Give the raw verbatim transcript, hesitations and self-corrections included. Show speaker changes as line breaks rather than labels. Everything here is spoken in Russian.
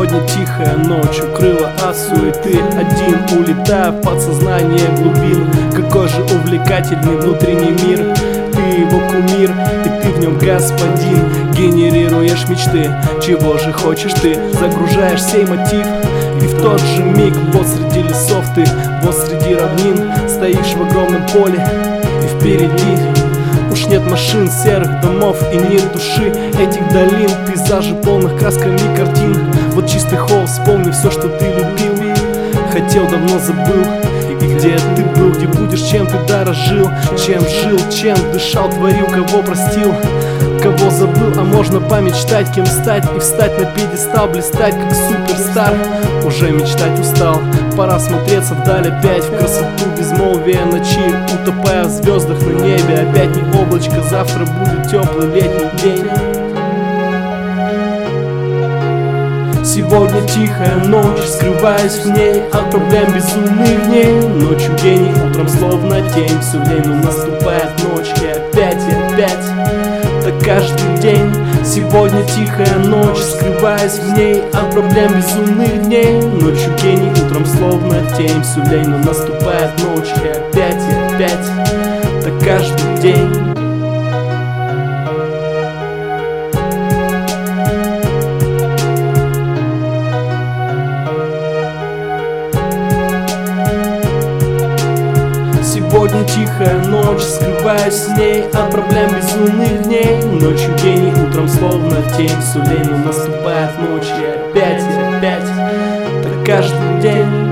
Сегодня тихая ночь укрыла от суеты. Один улетая в подсознание глубин. Какой же увлекательный внутренний мир. Ты его кумир, и ты в нем господин. Генерируешь мечты, чего же хочешь ты. Загружаешь сей мотив, и в тот же миг вот среди лесов ты, вот среди равнин стоишь в огромном поле, и впереди уж нет машин, серых домов и нет души этих долин. Пейзажи полных красками картин. Вот чистый холл, вспомни все, что ты любил, хотел, давно забыл. И где ты был, где будешь, чем ты дорожил, чем жил, чем дышал, творил, кого простил, кого забыл. А можно помечтать, кем стать и встать на пьедестал, блистать как суперстар. Уже мечтать устал, пора смотреться вдаль опять, в красоту безмолвия ночи, утопая в звездах на небе. Опять не облачко, завтра будет теплый летний день. Сегодня тихая ночь, скрываясь в ней от проблем безумных дней. Ночью гений, утром словно тень, все время наступает ночь, и опять, и опять, так каждый день. Сегодня тихая ночь, скрываясь в ней от проблем безумных дней. Ночью гений, утром словно тень, все время наступает ночь, и опять, и опять, так каждый день. Сегодня тихая ночь, скрываясь с ней от проблем безумных дней. Ночью гений, утром словно тень, все время наступает ночь, и опять, и опять, так каждый день.